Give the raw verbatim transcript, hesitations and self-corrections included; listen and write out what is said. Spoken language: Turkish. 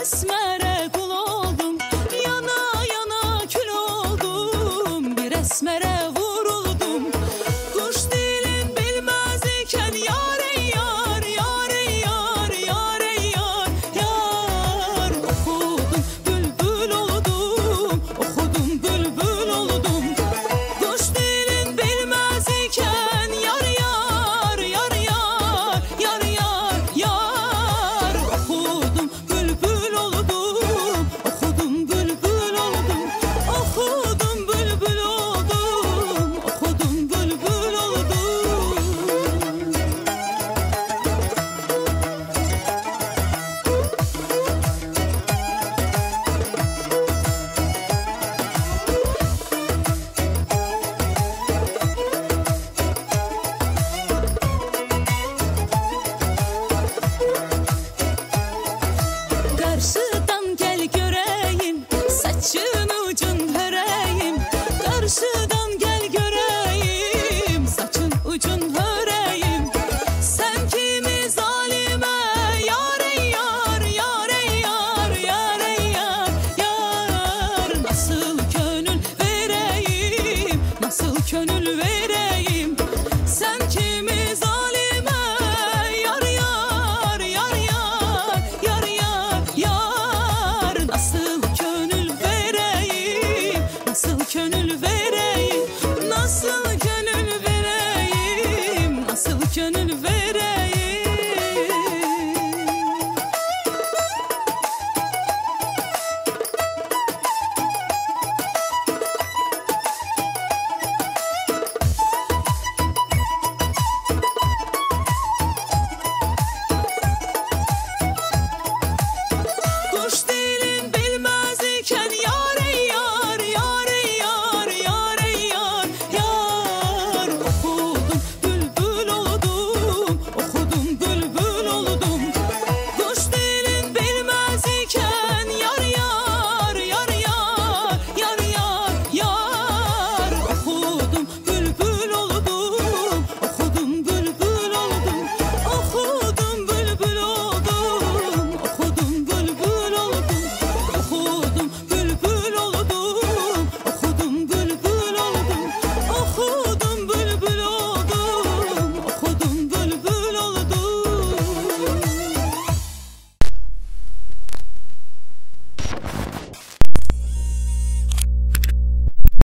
esmere kul oldum, yana yana kül oldum, bir esmere vuruldum. Kuş dilin bilmez iken yar ey yar, yar ey yar, yar ey yar, yar. Okudum bülbül oldum, okudum bülbül oldum. Kuş dilin bilmez iken yar yar, yar yar, yar yar, yar. Okudum bülbül oldum, okudum bülbül oldum, okudum bülbül oldum, okudum bülbül oldum. Karşı